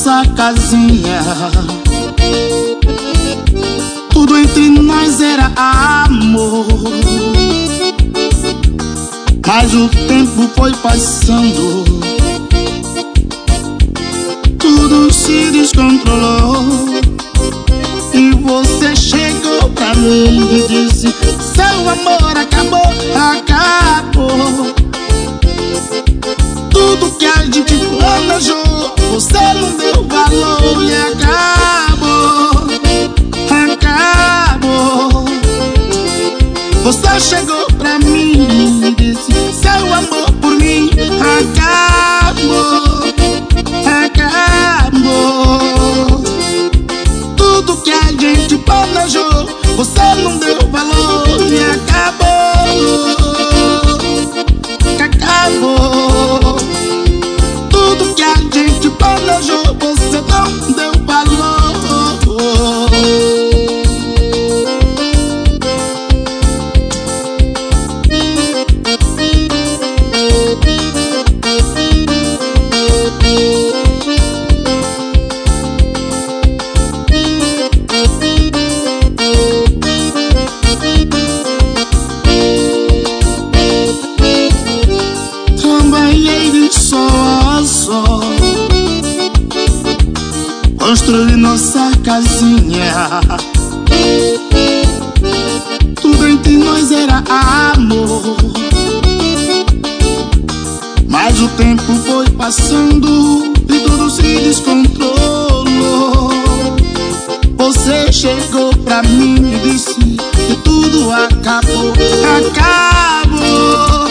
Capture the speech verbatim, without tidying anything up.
nossa casinha. Tudo entre nós era amor, mas o tempo foi passando, tudo se descontrolou. E você chegou pra mim e disse: seu amor acabou, acabou. Tudo que a gente planejou, você não deu valor e acabou, acabou. Você chegou pra mim e disse: seu amor por mim acabou, acabou. Tudo que a gente planejou, você não deu valor e acabou, acabou. Tudo que a gente planejou, você não deu valor. Construir nossa casinha, tudo entre nós era amor, mas o tempo foi passando e tudo se descontrolou. Você chegou pra mim e disse que tudo acabou, acabou.